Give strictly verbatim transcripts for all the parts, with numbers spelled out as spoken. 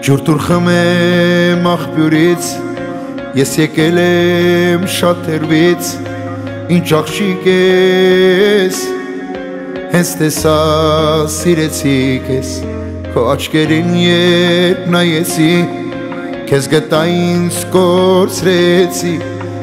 Ջուրտուր խմեմ աղբյուրից, ես եկել եմ շատ հեռվից, ինչ աղջիկ ես, հենց տեսա սիրեցի քեզ, քո աչքերին երբ նայեցի, քեզ գտա ինձ կորցրեցի,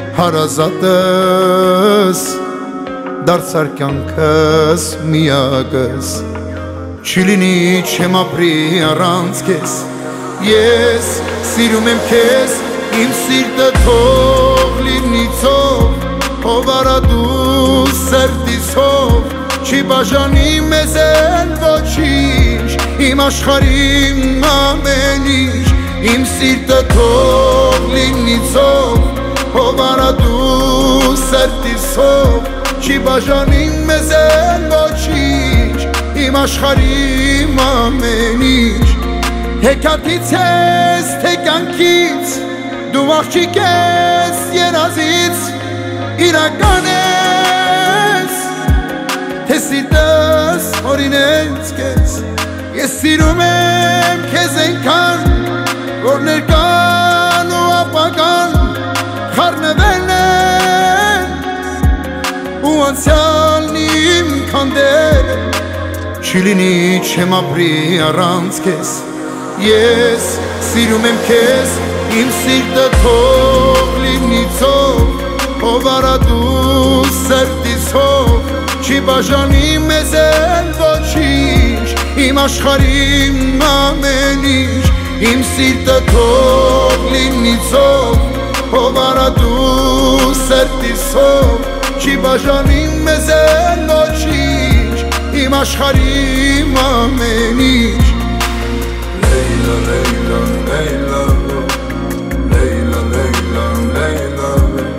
հարազատս, դարձար կյանքս միակս, չի լինի չեմ ապրի առանց քեզ, ես սիրում եմ քեզ, իմ սիրտը թող լինի ծով, ով արա դու սրտիս հով, չի բաժանի մեզ էլ ոչինչ, իմ աշխարհիմ ամեն ինչ, իմ սիրտը թող լինի ծով, ով արա դու սրտիս հով, չի բաժանի մեզ էլ ոչինչ, իմ աշխարհիմ ամեն ինչ, հեքիաթից ես, թե կյանքից, դու աղջիկ ես երազից, իրական ես, թե սիրտս օրինեց քեզ, ես սիրում եմ քեզ այնքան, որ ներկան ու ապագան խառնվել են, ու անցյալն իմ քանդել, չի լինի չեմ ապրի առանց քեզ, ես սիրում եմ քեզ, իմ սիրտը թող լինի ծով, ով արա դու սրտիս հով, չի բաժանի մեզ էլ ոչինչ, իմ աշխարհիմ ամեն ինչ, իմ սիրտը թող լինի ծով, ով արա դու սրտիս հով, չի բաժանի մեզ էլ ոչինչ, իմ աշխարհիմ ամեն ինչ. Leyla, Leyla, Leyla, Leyla, Leyla, Leyla,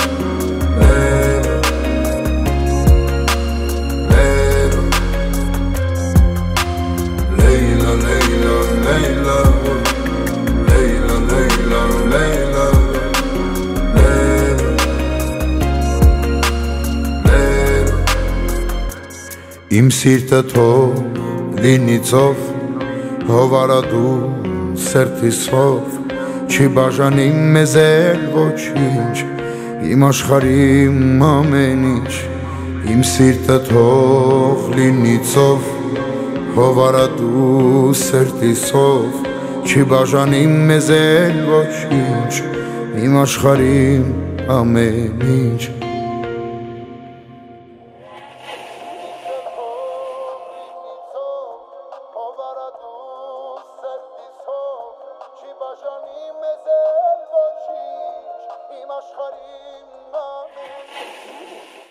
Leyla, Leyla, Leyla, Leyla, Leyla, Leyla, Leyla. Իմ սիրտը թող լինի ծով, ով արա դու սրտիս հով, չի բաժանի մեզ էլ ոչինչ, իմ աշխարհիմ ամեն ինչ, իմ սիրտը թող լինի ծով, ով արա դու սրտիս հով, չի բաժանի մեզ էլ ոչինչ, իմ աշխարհիմ ամեն ինչ. Բաժանի մեզ էլ ոչինչ, իմ աշխարհիմ ամեն ինչ.